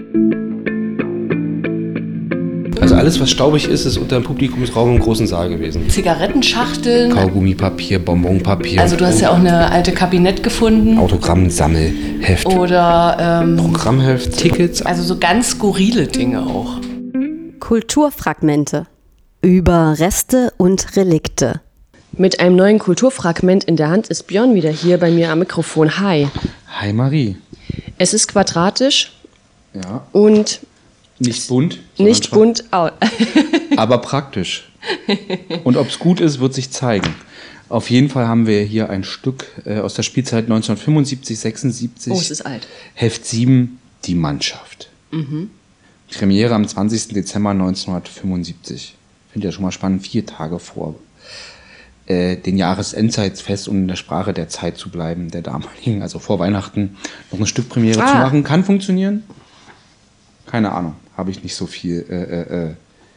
Also alles, was staubig ist, ist unter dem Publikumsraum im großen Saal gewesen. Zigarettenschachteln. Kaugummipapier, Bonbonpapier. Also du hast ja auch eine alte Kabinett gefunden. Autogrammsammelheft. Oder Programmheft, Tickets. Also so ganz skurrile Dinge auch. Kulturfragmente. Überreste und Relikte. Mit einem neuen Kulturfragment in der Hand ist Björn wieder hier bei mir am Mikrofon. Hi. Hi Marie. Es ist quadratisch. Ja. Und nicht bunt. Nicht bunt, aber praktisch. Und ob es gut ist, wird sich zeigen. Auf jeden Fall haben wir hier ein Stück aus der Spielzeit 1975, 76. Oh, es ist alt. Heft 7, Die Mannschaft. Premiere am 20. Dezember 1975. Finde ich ja schon mal spannend, 4 Tage vor den Jahresendzeitfest, um in der Sprache der Zeit zu bleiben, der damaligen, also vor Weihnachten, noch eine Stückpremiere zu machen. Kann funktionieren. Keine Ahnung, habe ich nicht so viel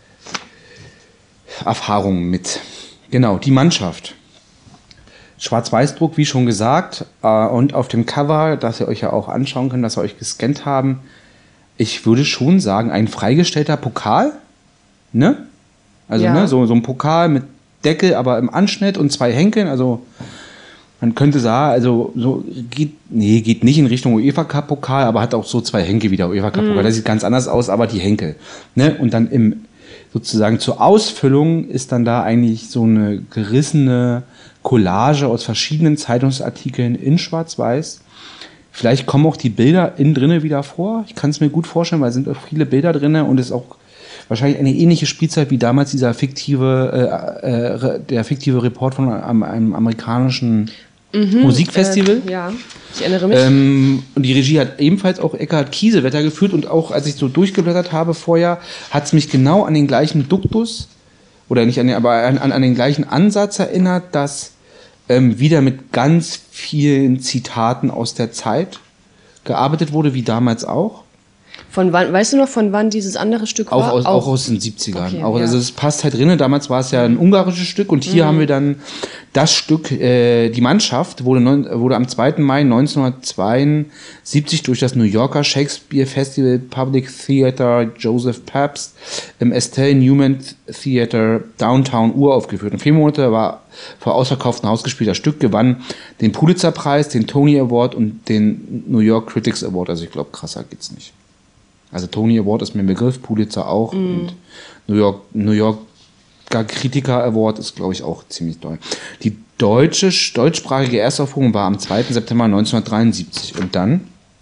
Erfahrung mit. Genau, Die Mannschaft. Schwarz-Weiß-Druck, wie schon gesagt, und auf dem Cover, das ihr euch ja auch anschauen könnt, das wir euch gescannt haben, ich würde schon sagen, ein freigestellter Pokal, ne? Also Ja. ne, so ein Pokal mit Deckel, aber im Anschnitt und 2 Henkeln, also man könnte sagen, also so geht nicht in Richtung UEFA-Cup-Pokal, aber hat auch so 2 Henkel wie der UEFA-Cup-Pokal. Das sieht ganz anders aus, aber die Henkel. Ne? Und dann sozusagen zur Ausfüllung ist dann da eigentlich so eine gerissene Collage aus verschiedenen Zeitungsartikeln in Schwarz-Weiß. Vielleicht kommen auch die Bilder innen drinnen wieder vor. Ich kann es mir gut vorstellen, weil es sind auch viele Bilder drin und es ist auch wahrscheinlich eine ähnliche Spielzeit wie damals der fiktive Report von einem amerikanischen Musikfestival. Ja, ich erinnere mich. Und die Regie hat ebenfalls auch Eckhard Kiesewetter geführt und auch als ich so durchgeblättert habe vorher, hat es mich genau an den gleichen Duktus oder nicht an den, aber an den gleichen Ansatz erinnert, dass wieder mit ganz vielen Zitaten aus der Zeit gearbeitet wurde, wie damals auch. Von wann, weißt du noch, von wann dieses andere Stück war? Auch aus den 70ern. Okay, auch, ja. Also es passt halt drin. Damals war es ja ein ungarisches Stück und hier haben wir dann das Stück, Die Mannschaft, wurde am 2. Mai 1972 durch das New Yorker Shakespeare Festival Public Theater Joseph Pabst im Estelle Newman Theater Downtown uraufgeführt. Und 4 Monate war vor ausverkauftem Haus gespielt. Das Stück gewann den Pulitzer-Preis, den Tony Award und den New York Critics Award. Also ich glaube, krasser geht's nicht. Also Tony Award ist mir ein Begriff, Pulitzer auch und New Yorker Kritiker Award ist, glaube ich, auch ziemlich doll. Die deutschsprachige Erstaufführung war am 2. September 1973 und dann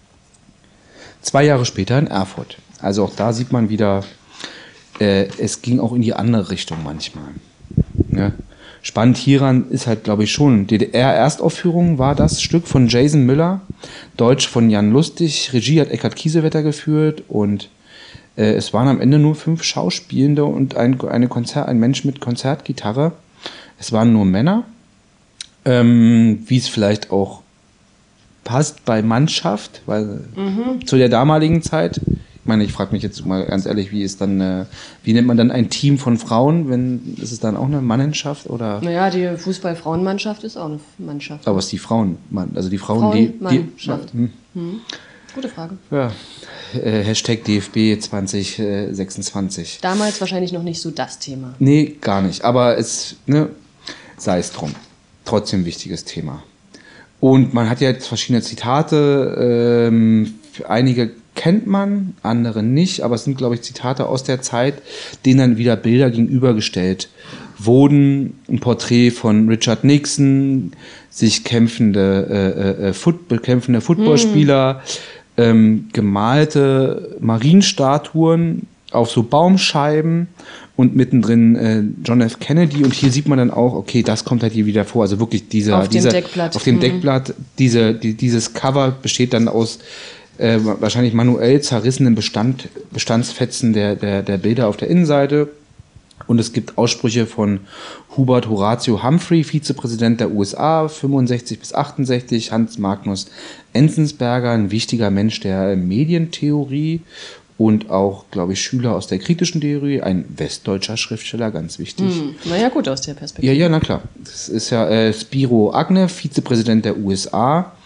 2 Jahre später in Erfurt. Also auch da sieht man wieder, es ging auch in die andere Richtung manchmal. Ne? Spannend hieran ist halt, glaube ich, schon, DDR-Erstaufführung war das Stück von Jason Müller, Deutsch von Jan Lustig, Regie hat Eckhard Kiesewetter geführt und es waren am Ende nur 5 Schauspielende und ein Mensch mit Konzertgitarre. Es waren nur Männer, wie es vielleicht auch passt bei Mannschaft, weil zu der damaligen Zeit. Ich meine, ich frage mich jetzt mal ganz ehrlich, wie nennt man dann ein Team von Frauen, ist es dann auch eine Mannschaft oder? Naja, die Fußball-Frauenmannschaft ist auch eine Mannschaft. Aber was die Frauen, also die Frauen, Frauenmannschaft. Gute Frage. Ja. Hashtag DFB 2026. Damals wahrscheinlich noch nicht so das Thema. Nee, gar nicht. Aber sei es drum. Trotzdem wichtiges Thema. Und man hat ja jetzt verschiedene Zitate, einige kennt man, andere nicht, aber es sind, glaube ich, Zitate aus der Zeit, denen dann wieder Bilder gegenübergestellt wurden. Ein Porträt von Richard Nixon, sich bekämpfende Footballspieler, gemalte Marienstatuen auf so Baumscheiben und mittendrin John F. Kennedy. Und hier sieht man dann auch, okay, das kommt halt hier wieder vor. Also wirklich auf dem Deckblatt. Dieses Cover besteht dann aus wahrscheinlich manuell zerrissenen Bestandsfetzen der Bilder auf der Innenseite. Und es gibt Aussprüche von Hubert Horatio Humphrey, Vizepräsident der USA, 65 bis 68, Hans Magnus Enzensberger, ein wichtiger Mensch der Medientheorie und auch, glaube ich, Schüler aus der kritischen Theorie, ein westdeutscher Schriftsteller, ganz wichtig. Naja, gut, aus der Perspektive. Ja, na klar. Das ist ja Spiro Agnew, Vizepräsident der USA.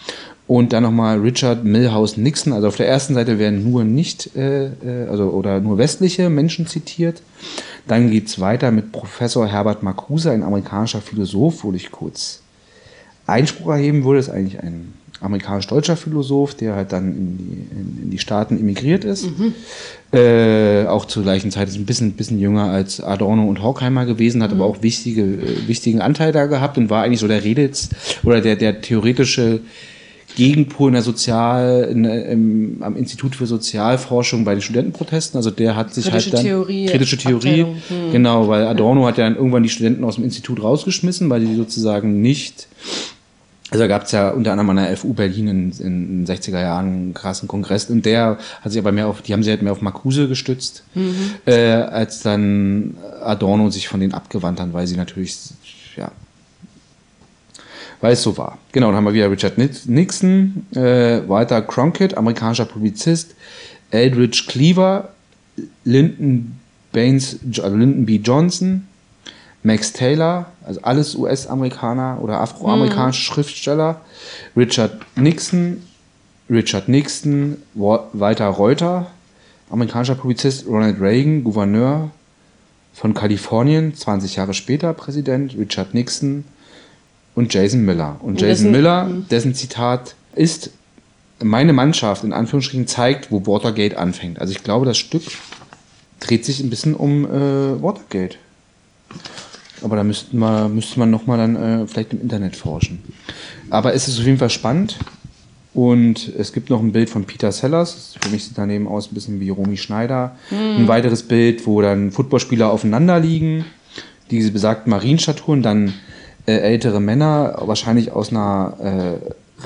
Und dann nochmal Richard Milhous Nixon. Also auf der ersten Seite werden nur oder nur westliche Menschen zitiert. Dann geht es weiter mit Professor Herbert Marcuse, ein amerikanischer Philosoph, wo ich kurz Einspruch erheben würde. Das ist eigentlich ein amerikanisch-deutscher Philosoph, der halt dann in die Staaten emigriert ist. Auch zur gleichen Zeit ist ein bisschen jünger als Adorno und Horkheimer gewesen, hat aber auch wichtigen Anteil da gehabt und war eigentlich so der der theoretische Gegenpol am Institut für Sozialforschung bei den Studentenprotesten. Also der hat sich kritische Theorie, genau, weil Adorno hat ja dann irgendwann die Studenten aus dem Institut rausgeschmissen, weil die sozusagen nicht. Also da gab es ja unter anderem an der FU Berlin in den 60er Jahren einen krassen Kongress und der hat sich aber die haben sich halt mehr auf Marcuse gestützt, als dann Adorno sich von denen abgewandt hat, weil sie natürlich, weil es so war. Genau, dann haben wir wieder Richard Nixon, Walter Cronkite, amerikanischer Publizist, Eldridge Cleaver, Lyndon B. Johnson, Max Taylor, also alles US-Amerikaner oder afroamerikanische Schriftsteller, Richard Nixon, Walter Reuter, amerikanischer Publizist, Ronald Reagan, Gouverneur von Kalifornien, 20 Jahre später Präsident, Richard Nixon und Jason Miller. Und Jason Miller, dessen Zitat ist, meine Mannschaft, in Anführungsstrichen, zeigt, wo Watergate anfängt. Also ich glaube, das Stück dreht sich ein bisschen um Watergate. Aber da müsste man nochmal dann vielleicht im Internet forschen. Aber es ist auf jeden Fall spannend. Und es gibt noch ein Bild von Peter Sellers. Für mich sieht daneben aus ein bisschen wie Romy Schneider. Ein weiteres Bild, wo dann Footballspieler aufeinander liegen. Diese besagten Marienstatuen. Dann ältere Männer, wahrscheinlich aus einer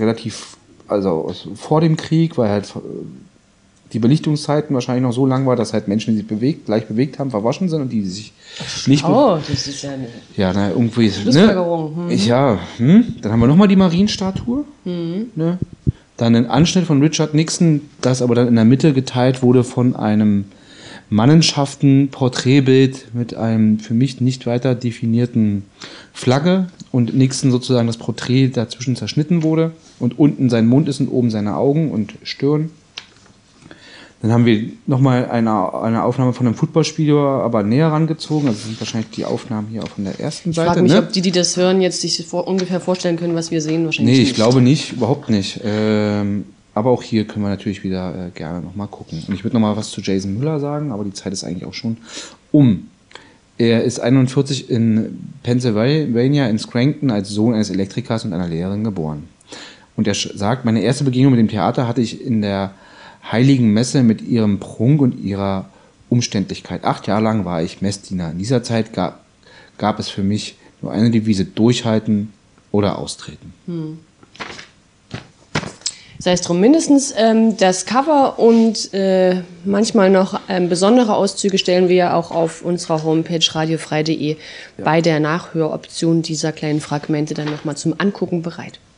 vor dem Krieg, weil halt die Belichtungszeiten wahrscheinlich noch so lang war, dass halt Menschen, die sich gleich bewegt haben, verwaschen sind und die sich nicht das ist ja eine irgendwie Schlussfolgerung. Dann haben wir nochmal die Marienstatue. Ne? Dann ein Anschnitt von Richard Nixon, das aber dann in der Mitte geteilt wurde von einem Mannenschaften-Porträtbild mit einem für mich nicht weiter definierten Flagge und Nixon sozusagen das Porträt dazwischen zerschnitten wurde und unten sein Mund ist und oben seine Augen und Stirn. Dann haben wir nochmal eine Aufnahme von einem Footballspieler, aber näher rangezogen. Also das sind wahrscheinlich die Aufnahmen hier auch von der ersten Seite. Ich frage mich, ob die das hören, jetzt sich ungefähr vorstellen können, was wir sehen. Wahrscheinlich nicht. Nee, ich glaube nicht, überhaupt nicht. Aber auch hier können wir natürlich wieder gerne nochmal gucken. Und ich würde nochmal was zu Jason Miller sagen, aber die Zeit ist eigentlich auch schon um. Er ist 41 in Pennsylvania in Scranton als Sohn eines Elektrikers und einer Lehrerin geboren. Und er sagt, meine erste Begegnung mit dem Theater hatte ich in der Heiligen Messe mit ihrem Prunk und ihrer Umständlichkeit. 8 Jahre lang war ich Messdiener. In dieser Zeit gab es für mich nur eine Devise: durchhalten oder austreten. Sei es drum, mindestens das Cover und manchmal noch besondere Auszüge stellen wir ja auch auf unserer Homepage radiofrei.de bei der Nachhöroption dieser kleinen Fragmente dann nochmal zum Angucken bereit.